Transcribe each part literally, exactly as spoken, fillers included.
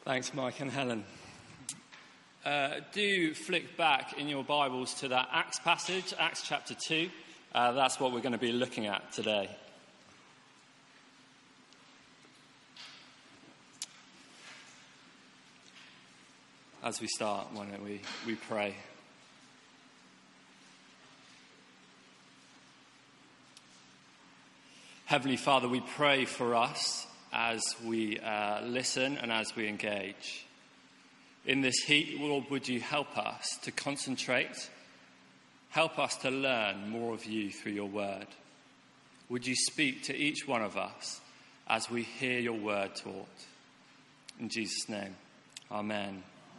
Thanks, Mike and Helen. Uh, do flick back in your Bibles to that Acts passage, Acts chapter two. Uh, that's what we're going to be looking at today. As we start, why don't we, we pray. Heavenly Father, we pray for us as we uh, listen and as we engage. In this heat, Lord, would you help us to concentrate, help us to learn more of you through your word. Would you speak to each one of us as we hear your word taught. In Jesus' name, amen.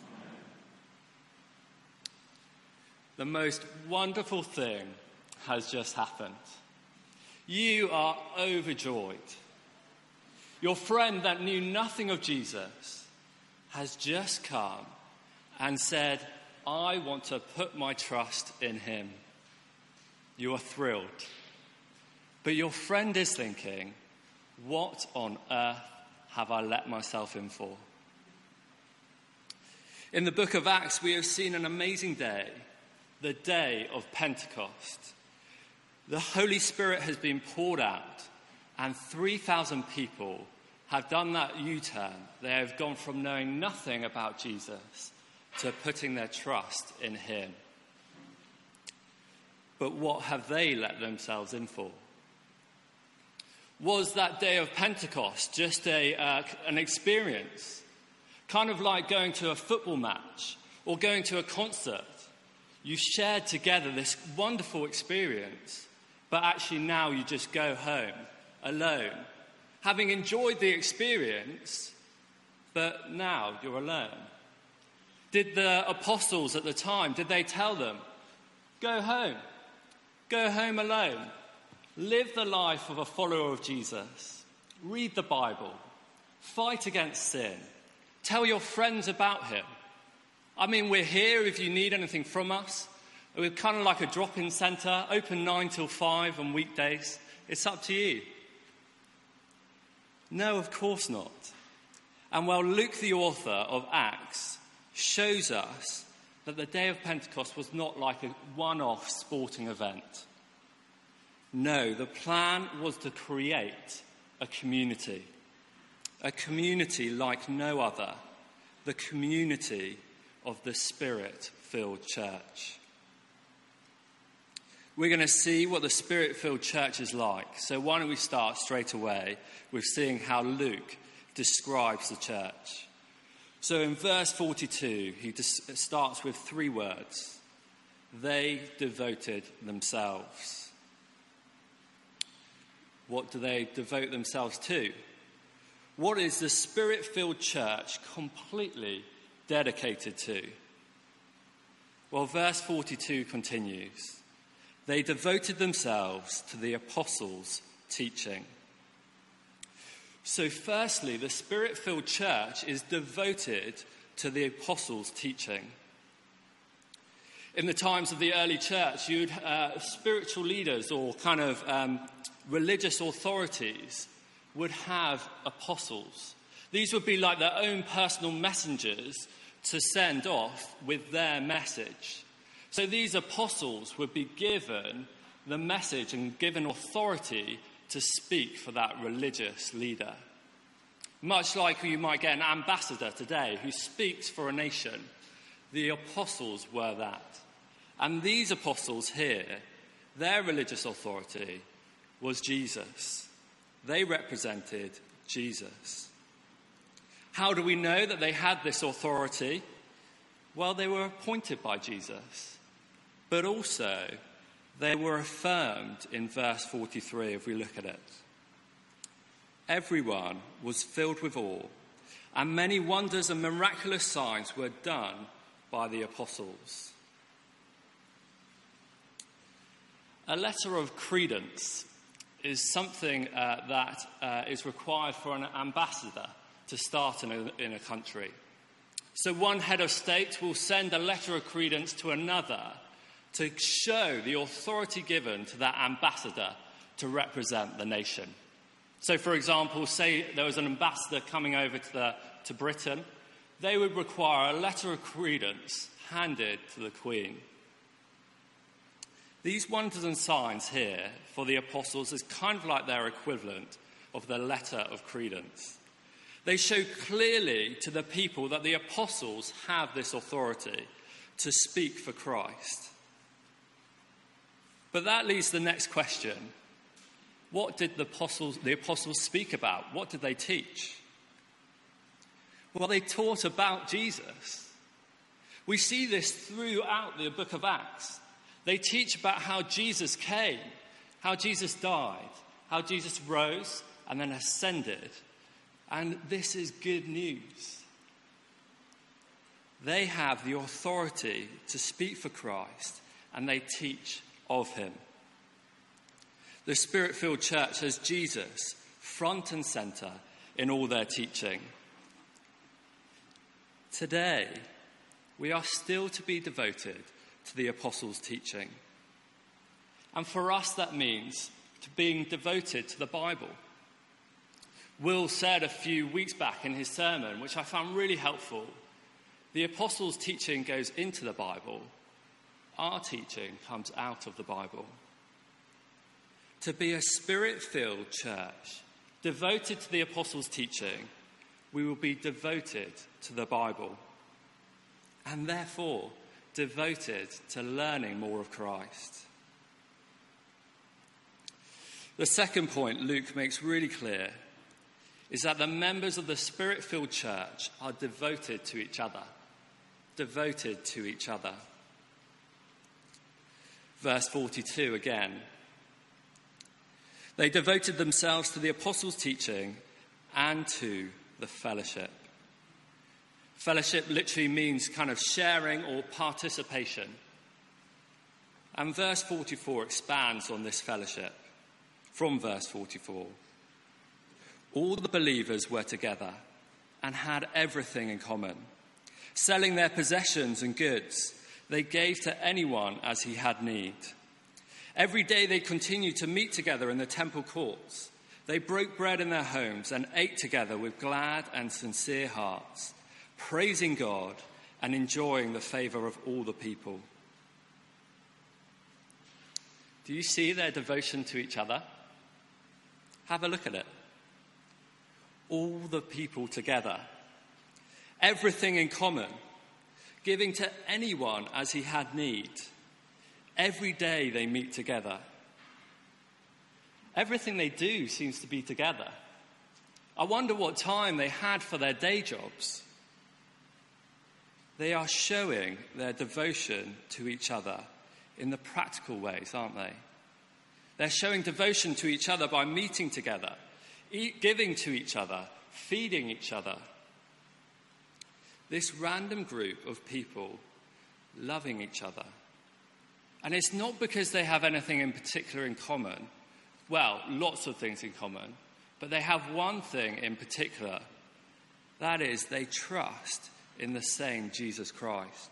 The most wonderful thing has just happened. You are overjoyed. Your friend that knew nothing of Jesus has just come and said, I want to put my trust in him. You are thrilled. But your friend is thinking, what on earth have I let myself in for? In the book of Acts, we have seen an amazing day, the day of Pentecost. The Holy Spirit has been poured out, and three thousand people have done that U-turn. They have gone from knowing nothing about Jesus to putting their trust in him. But what have they let themselves in for? Was that day of Pentecost just a uh, an experience? Kind of like going to a football match or going to a concert. You shared together this wonderful experience, but actually now you just go home alone, having enjoyed the experience, but now you're alone. Did the apostles at the time, did they tell them, go home, go home alone, live the life of a follower of Jesus, read the Bible, fight against sin, tell your friends about him? I mean, we're here if you need anything from us. We're kind of like a drop-in centre, open nine till five on weekdays. It's up to you. No, of course not. And while Luke, the author of Acts, shows us that the day of Pentecost was not like a one-off sporting event. No, the plan was to create a community. A community like no other. The community of the Spirit-filled church. We're going to see what the Spirit-filled church is like. So why don't we start straight away with seeing how Luke describes the church. So in verse forty-two, he dis- starts with three words. They devoted themselves. What do they devote themselves to? What is the Spirit-filled church completely dedicated to? Well, verse forty-two continues. They devoted themselves to the apostles' teaching. So firstly, the Spirit-filled church is devoted to the apostles' teaching. In the times of the early church, you'd uh, spiritual leaders or kind of um, religious authorities would have apostles. These would be like their own personal messengers to send off with their message. So these apostles would be given the message and given authority to speak for that religious leader. Much like you might get an ambassador today who speaks for a nation, the apostles were that. And these apostles here, their religious authority was Jesus. They represented Jesus. How do we know that they had this authority? Well, they were appointed by Jesus. But also, they were affirmed in verse forty-three, if we look at it. Everyone was filled with awe, and many wonders and miraculous signs were done by the apostles. A letter of credence is something uh, that uh, is required for an ambassador to start in a, in a country. So one head of state will send a letter of credence to another to show the authority given to that ambassador to represent the nation. So, for example, say there was an ambassador coming over to, the, to Britain. they would require a letter of credence handed to the Queen. These wonders and signs here for the apostles is kind of like their equivalent of the letter of credence. They show clearly to the people that the apostles have this authority to speak for Christ. But that leads to the next question. What did the apostles, the apostles speak about? What did they teach? Well, they taught about Jesus. We see this throughout the book of Acts. They teach about how Jesus came, how Jesus died, how Jesus rose and then ascended. And this is good news. They have the authority to speak for Christ, and they teach of him. The Spirit-filled church has Jesus front and centre in all their teaching. Today, we are still to be devoted to the apostles' teaching. And for us, that means to being devoted to the Bible. Will said a few weeks back in his sermon, which I found really helpful, the apostles' teaching goes into the Bible. Our teaching comes out of the Bible. To be a Spirit-filled church, devoted to the apostles' teaching, we will be devoted to the Bible. And therefore, devoted to learning more of Christ. The second point Luke makes really clear is that the members of the Spirit-filled church are devoted to each other. Devoted to each other. Verse forty-two again. They devoted themselves to the apostles' teaching and to the fellowship. Fellowship literally means kind of sharing or participation. And verse forty-four expands on this fellowship. From verse forty-four. All the believers were together and had everything in common. Selling their possessions and goods, they gave to anyone as he had need. Every day they continued to meet together in the temple courts. They broke bread in their homes and ate together with glad and sincere hearts, praising God and enjoying the favour of all the people. Do you see their devotion to each other? Have a look at it. All the people together, everything in common, giving to anyone as he had need. Every day they meet together. Everything they do seems to be together. I wonder what time they had for their day jobs. They are showing their devotion to each other in the practical ways, aren't they? They're showing devotion to each other by meeting together, eat, giving to each other, feeding each other. This random group of people loving each other. And it's not because they have anything in particular in common. Well, lots of things in common. But they have one thing in particular. That is, they trust in the same Jesus Christ.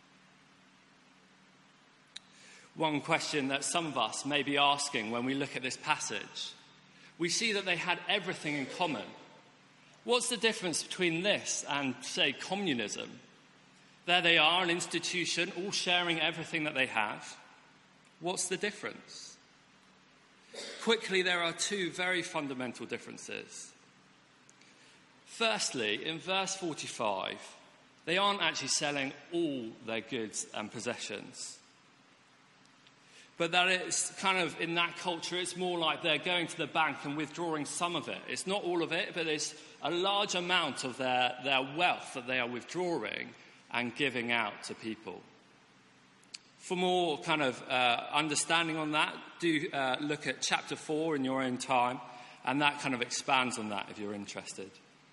One question that some of us may be asking when we look at this passage. We see that they had everything in common. What's the difference between this and, say, communism? There they are, an institution, all sharing everything that they have. What's the difference? Quickly, there are two very fundamental differences. Firstly, in verse forty-five, they aren't actually selling all their goods and possessions. But that it's kind of, in that culture, it's more like they're going to the bank and withdrawing some of it. It's not all of it, but it's a large amount of their, their wealth that they are withdrawing and giving out to people. For more kind of uh, understanding on that, do uh, look at chapter four in your own time, and that kind of expands on that if you're interested.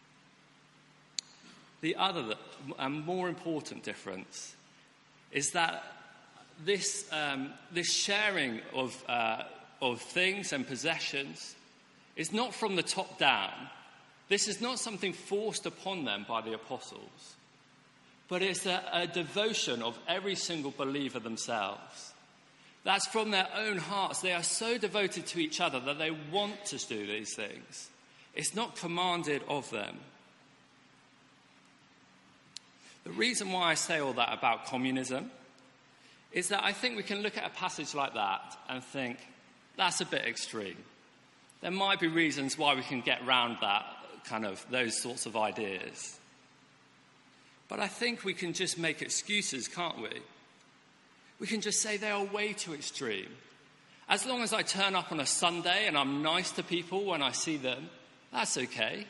The other and more important difference is that this um, this sharing of uh, of things and possessions is not from the top down. This is not something forced upon them by the apostles, but it's a, a devotion of every single believer themselves. That's from their own hearts. They are so devoted to each other that they want to do these things. It's not commanded of them. The reason why I say all that about communism is that I think we can look at a passage like that and think, that's a bit extreme. There might be reasons why we can get around that kind of, those sorts of ideas. But I think we can just make excuses, can't we? We can just say they are way too extreme. As long as I turn up on a Sunday and I'm nice to people when I see them, that's okay.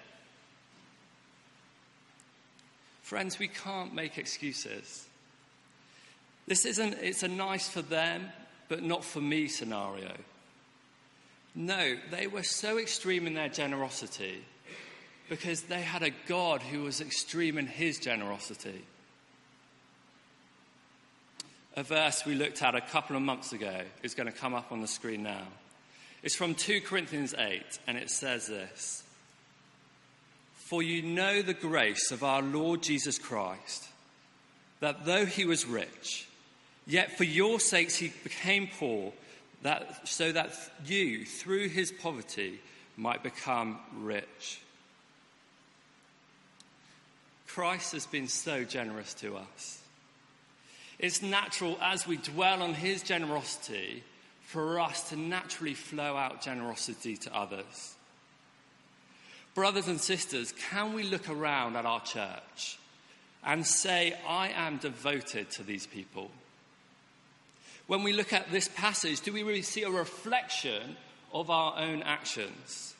Friends, we can't make excuses. This isn't, it's a nice for them, but not for me scenario. No, they were so extreme in their generosity because they had a God who was extreme in his generosity. A verse we looked at a couple of months ago is going to come up on the screen now. It's from two Corinthians eight, and it says this: "For you know the grace of our Lord Jesus Christ, that though he was rich, yet for your sakes he became poor, that so that you, through his poverty, might become rich." Christ has been so generous to us. It's natural, as we dwell on his generosity, for us to naturally flow out generosity to others. Brothers and sisters, can we look around at our church and say, I am devoted to these people? When we look at this passage, do we really see a reflection of our own actions?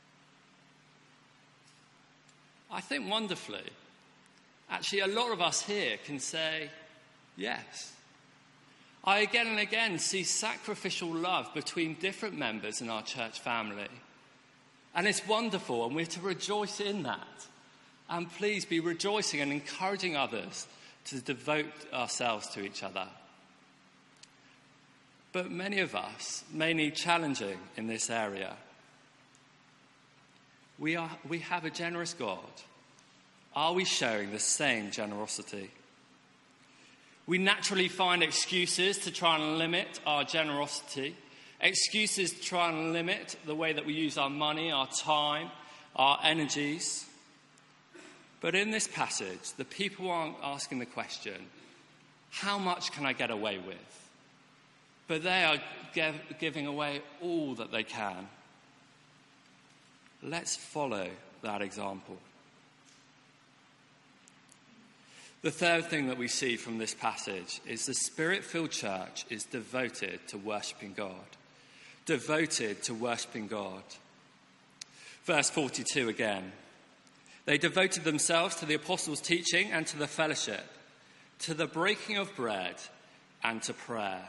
I think wonderfully. Actually, a lot of us here can say, yes. I again and again see sacrificial love between different members in our church family. And it's wonderful, and we're to rejoice in that. And please be rejoicing and encouraging others to devote ourselves to each other. But many of us may need challenging in this area. We are, we have a generous God. Are we showing the same generosity? We naturally find excuses to try and limit our generosity, excuses to try and limit the way that we use our money, our time, our energies. But in this passage, the people aren't asking the question, how much can I get away with? But they are give, giving away all that they can. Let's follow that example. The third thing that we see from this passage is the Spirit-filled church is devoted to worshipping God. Devoted to worshipping God. Verse forty-two again. They devoted themselves to the apostles' teaching and to the fellowship, to the breaking of bread and to prayer.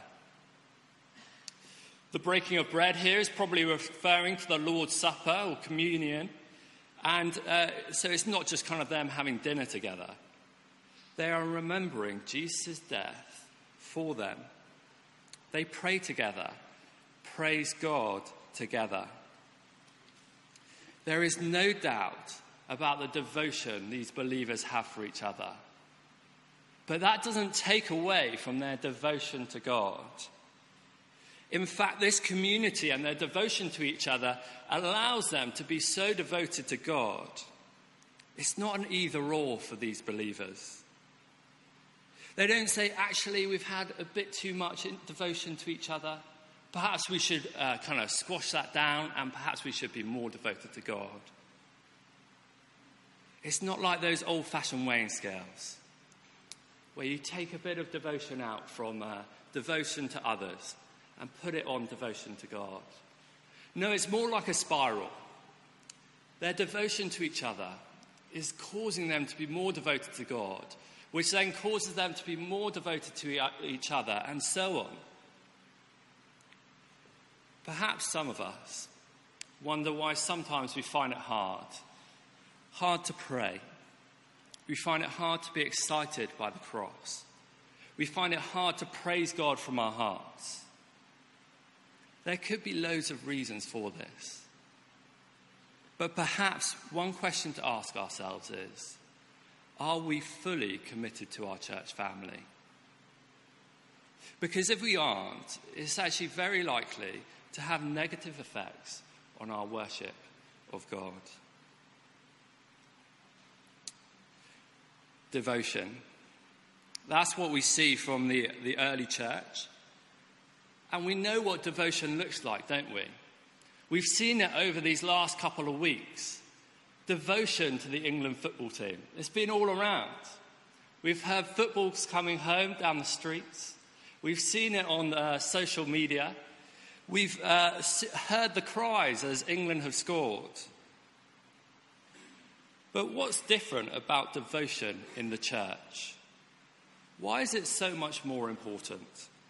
The breaking of bread here is probably referring to the Lord's Supper or communion. And uh, so it's not just kind of them having dinner together. They are remembering Jesus' death for them. They pray together, praise God together. There is no doubt about the devotion these believers have for each other. But that doesn't take away from their devotion to God. In fact, this community and their devotion to each other allows them to be so devoted to God. It's not an either-or for these believers. They don't say, actually, we've had a bit too much devotion to each other. Perhaps we should uh, kind of squash that down, and perhaps we should be more devoted to God. It's not like those old-fashioned weighing scales, where you take a bit of devotion out from uh, devotion to others and put it on devotion to God. No, it's more like a spiral. Their devotion to each other is causing them to be more devoted to God, which then causes them to be more devoted to each other, and so on. Perhaps some of us wonder why sometimes we find it hard, hard to pray. We find it hard to be excited by the cross. We find it hard to praise God from our hearts. There could be loads of reasons for this. But perhaps one question to ask ourselves is, are we fully committed to our church family? Because if we aren't, it's actually very likely to have negative effects on our worship of God. Devotion. That's what we see from the, the early church. And we know what devotion looks like, don't we? We've seen it over these last couple of weeks. Devotion to the England football team. It's been all around. We've heard footballs coming home down the streets. We've seen it on uh, social media. We've uh, heard the cries as England have scored. But what's different about devotion in the church? Why is it so much more important?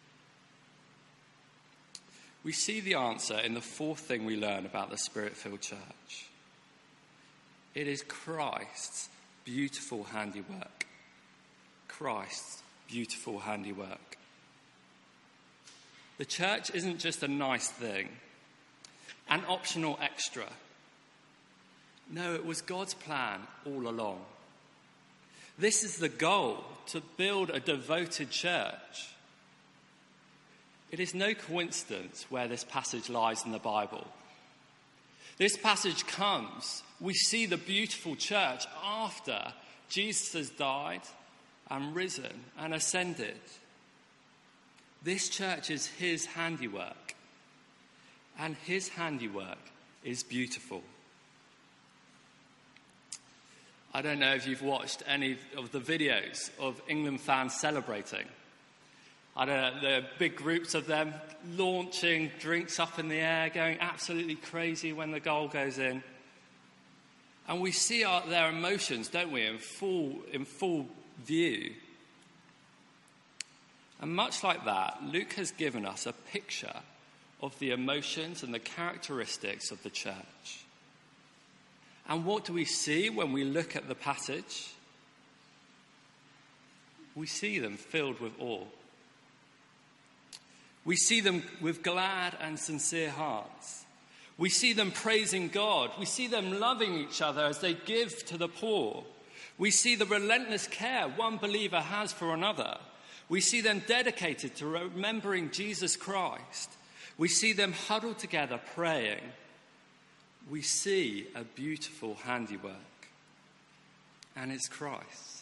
We see the answer in the fourth thing we learn about the Spirit-filled church. It is Christ's beautiful handiwork. Christ's beautiful handiwork. The church isn't just a nice thing, an optional extra. No, it was God's plan all along. This is the goal, to build a devoted church. It is no coincidence where this passage lies in the Bible. This passage comes, we see the beautiful church after Jesus has died and risen and ascended. This church is his handiwork, and his handiwork is beautiful. I don't know if you've watched any of the videos of England fans celebrating. I don't know, there are big groups of them launching drinks up in the air, going absolutely crazy when the goal goes in. And we see our, their emotions, don't we, in full, in full view. And much like that, Luke has given us a picture of the emotions and the characteristics of the church. And what do we see when we look at the passage? We see them filled with awe. We see them with glad and sincere hearts. We see them praising God. We see them loving each other as they give to the poor. We see the relentless care one believer has for another. We see them dedicated to remembering Jesus Christ. We see them huddled together praying. We see a beautiful handiwork, and it's Christ.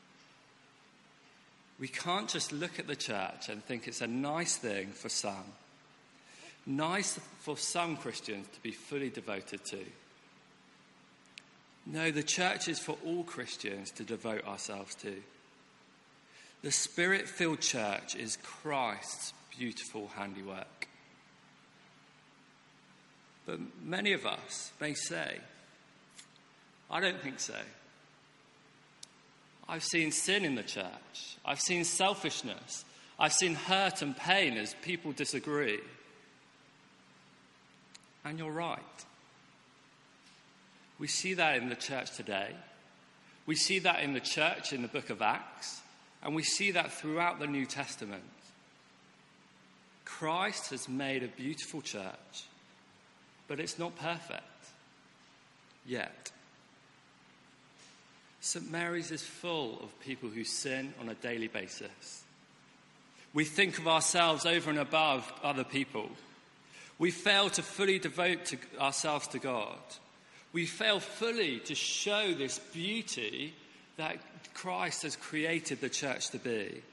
We can't just look at the church and think it's a nice thing for some. Nice for some Christians to be fully devoted to. No, the church is for all Christians to devote ourselves to. The Spirit-filled church is Christ's beautiful handiwork. But many of us may say, I don't think so. I've seen sin in the church. I've seen selfishness. I've seen hurt and pain as people disagree. And you're right. We see that in the church today. We see that in the church in the book of Acts. And we see that throughout the New Testament. Christ has made a beautiful church, but it's not perfect yet. Saint Mary's is full of people who sin on a daily basis. We think of ourselves over and above other people. We fail to fully devote to ourselves to God. We fail fully to show this beauty that Christ has created the church to be.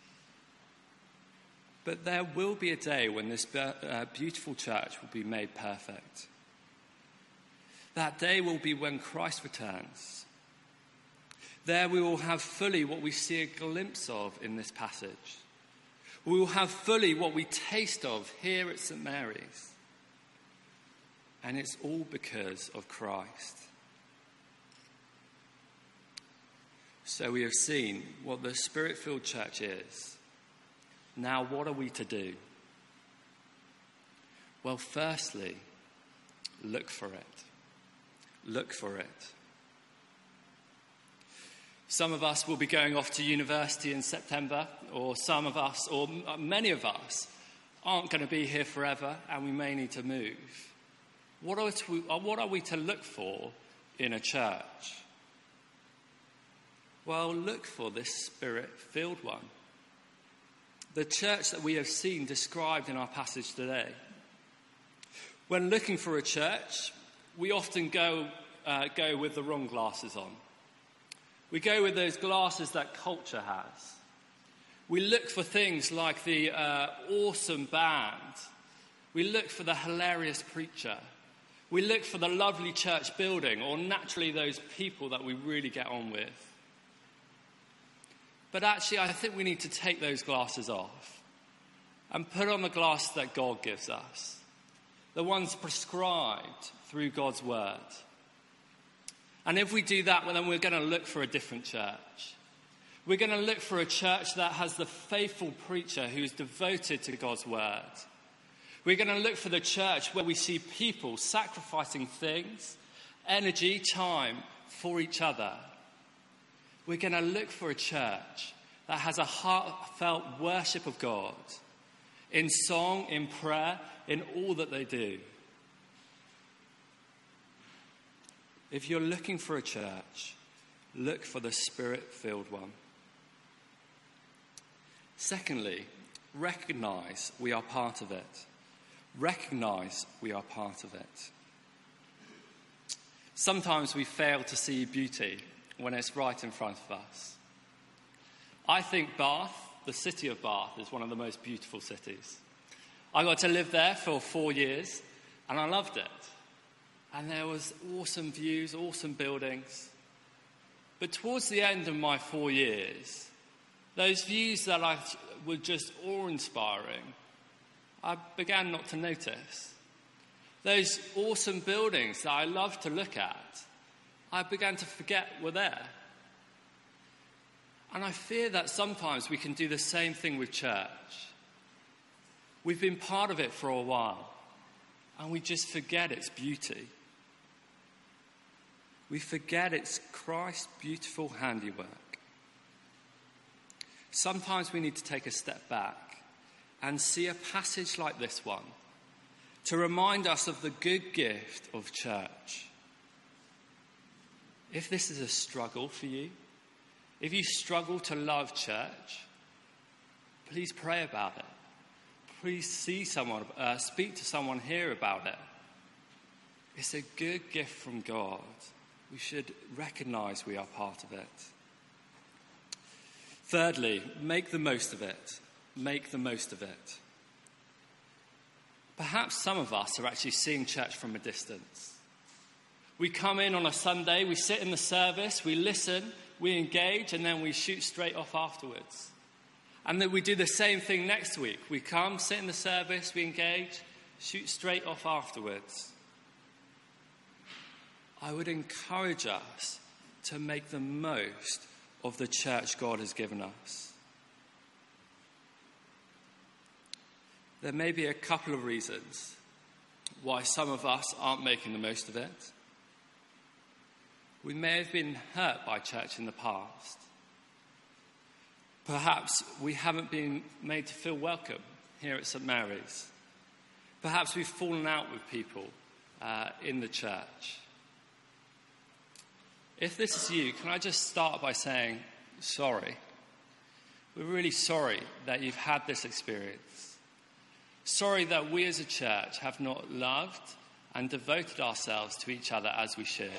But there will be a day when this beautiful church will be made perfect. That day will be when Christ returns. There we will have fully what we see a glimpse of in this passage. We will have fully what we taste of here at Saint Mary's. And it's all because of Christ. So we have seen what the Spirit-filled church is. Now, what are we to do? Well, firstly, look for it. Look for it. Some of us will be going off to university in September, or some of us, or many of us, aren't going to be here forever, and we may need to move. What are, to, what are we to look for in a church? Well, look for this Spirit-filled one. The church that we have seen described in our passage today. When looking for a church, we often go, uh, go with the wrong glasses on. We go with those glasses that culture has. We look for things like the uh, awesome band. We look for the hilarious preacher. We look for the lovely church building, or naturally those people that we really get on with. But actually, I think we need to take those glasses off and put on the glasses that God gives us, the ones prescribed through God's word. And if we do that, well, then we're going to look for a different church. We're going to look for a church that has the faithful preacher who is devoted to God's word. We're going to look for the church where we see people sacrificing things, energy, time for each other. We're going to look for a church that has a heartfelt worship of God in song, in prayer, in all that they do. If you're looking for a church, look for the Spirit-filled one. Secondly, recognize we are part of it. Recognize we are part of it. Sometimes we fail to see beauty when it's right in front of us. I think Bath, the city of Bath, is one of the most beautiful cities. I got to live there for four years and I loved it. And there was awesome views, awesome buildings. But towards the end of my four years, those views that I were just awe-inspiring, I began not to notice. Those awesome buildings that I loved to look at, I began to forget were there. And I fear that sometimes we can do the same thing with church. We've been part of it for a while, and we just forget its beauty. We forget it's Christ's beautiful handiwork. Sometimes we need to take a step back and see a passage like this one to remind us of the good gift of church. If this is a struggle for you, if you struggle to love church, please pray about it. Please see someone, uh, speak to someone here about it. It's a good gift from God. We should recognize we are part of it. Thirdly, make the most of it. Make the most of it. Perhaps some of us are actually seeing church from a distance. We come in on a Sunday, we sit in the service, we listen, we engage, and then we shoot straight off afterwards. And then we do the same thing next week. We come, sit in the service, we engage, shoot straight off afterwards. I would encourage us to make the most of the church God has given us. There may be a couple of reasons why some of us aren't making the most of it. We may have been hurt by church in the past. Perhaps we haven't been made to feel welcome here at Saint Mary's. Perhaps we've fallen out with people uh, in the church. If this is you, can I just start by saying sorry? We're really sorry that you've had this experience. Sorry that we as a church have not loved and devoted ourselves to each other as we should.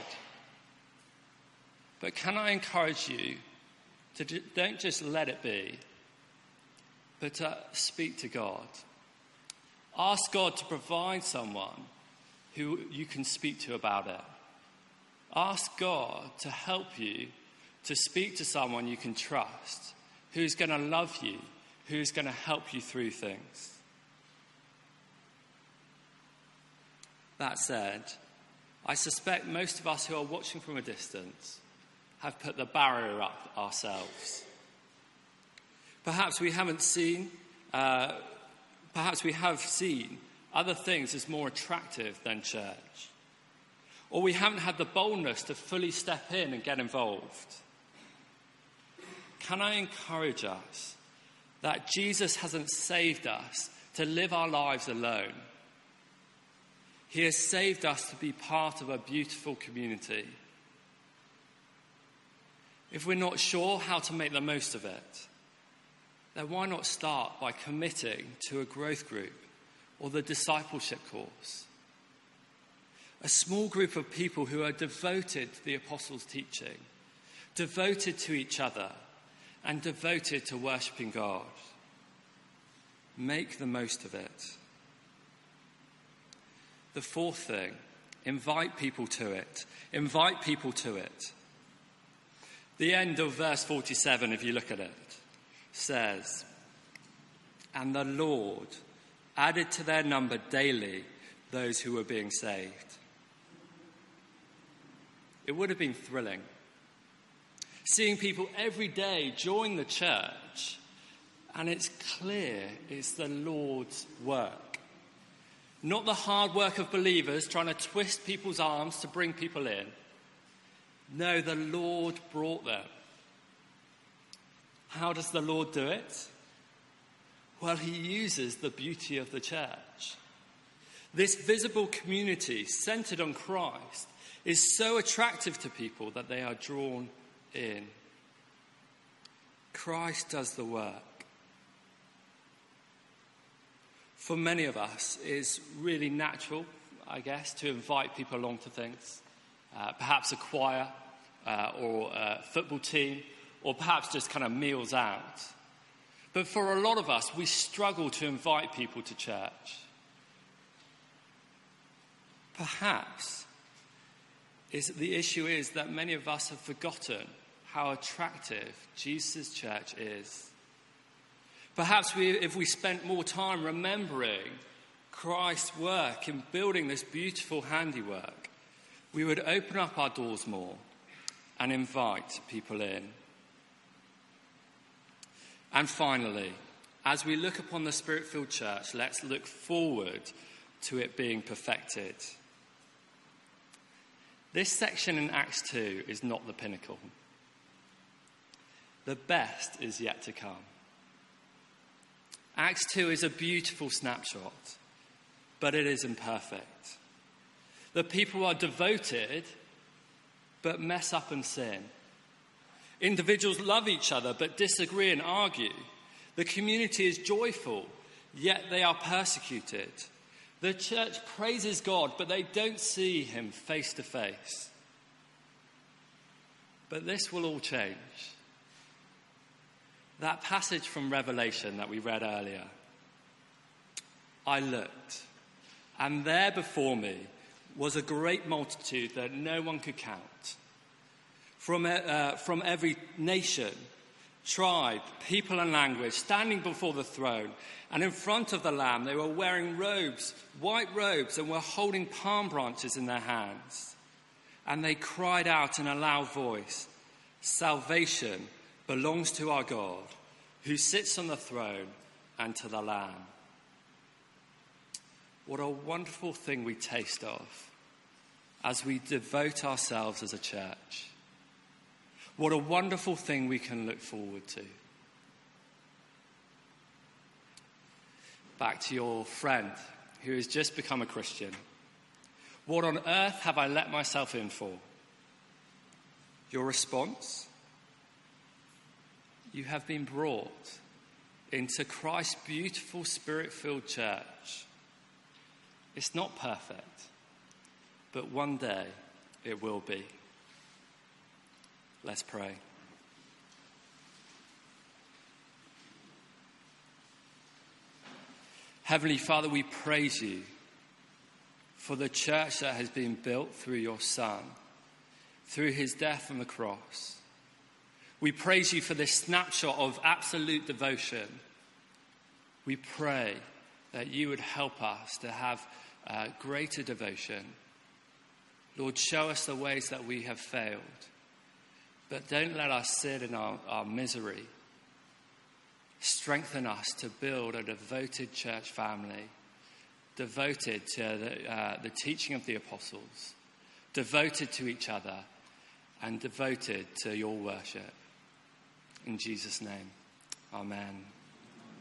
But can I encourage you to d- don't just let it be, but to speak to God. Ask God to provide someone who you can speak to about it. Ask God to help you to speak to someone you can trust, who's going to love you, who's going to help you through things. That said, I suspect most of us who are watching from a distance have put the barrier up ourselves. Perhaps we haven't seen, uh, perhaps we have seen other things as more attractive than church. Or we haven't had the boldness to fully step in and get involved. Can I encourage us that Jesus hasn't saved us to live our lives alone? He has saved us to be part of a beautiful community. If we're not sure how to make the most of it, then why not start by committing to a growth group or the discipleship course? A small group of people who are devoted to the apostles' teaching, devoted to each other, and devoted to worshipping God. Make the most of it. The fourth thing, invite people to it. Invite people to it. The end of verse forty-seven, if you look at it, says, "And the Lord added to their number daily those who were being saved." It would have been thrilling, seeing people every day join the church, and it's clear it's the Lord's work. Not the hard work of believers trying to twist people's arms to bring people in. No, the Lord brought them. How does the Lord do it? Well, he uses the beauty of the church. This visible community centered on Christ is so attractive to people that they are drawn in. Christ does the work. For many of us, it's really natural, I guess, to invite people along to things. Uh, perhaps a choir uh, or a football team, or perhaps just kind of meals out. But for a lot of us, we struggle to invite people to church. Perhaps is, the issue is that many of us have forgotten how attractive Jesus' church is. Perhaps we, if we spent more time remembering Christ's work in building this beautiful handiwork, we would open up our doors more and invite people in. And finally, as we look upon the Spirit-filled church, let's look forward to it being perfected. This section in Acts two is not the pinnacle. The best is yet to come. Acts two is a beautiful snapshot, but it is imperfect. The people are devoted, but mess up and sin. Individuals love each other, but disagree and argue. The community is joyful, yet they are persecuted. The church praises God, but they don't see him face to face. But this will all change. That passage from Revelation that we read earlier. I looked, and there before me was a great multitude that no one could count. From, uh, from every nation, tribe, people and language, standing before the throne. And in front of the Lamb, they were wearing robes, white robes, and were holding palm branches in their hands. And they cried out in a loud voice, "Salvation belongs to our God, who sits on the throne, and to the Lamb." What a wonderful thing we taste of as we devote ourselves as a church. What a wonderful thing we can look forward to. Back to your friend who has just become a Christian. What on earth have I let myself in for? Your response? You have been brought into Christ's beautiful Spirit-filled church. It's not perfect, but one day it will be. Let's pray. Heavenly Father, we praise you for the church that has been built through your Son, through his death on the cross. We praise you for this snapshot of absolute devotion. We pray that you would help us to have uh, greater devotion. Lord, show us the ways that we have failed. But don't let us sit in our, our misery. Strengthen us to build a devoted church family, devoted to the, uh, the teaching of the apostles, devoted to each other, and devoted to your worship. In Jesus' name, amen.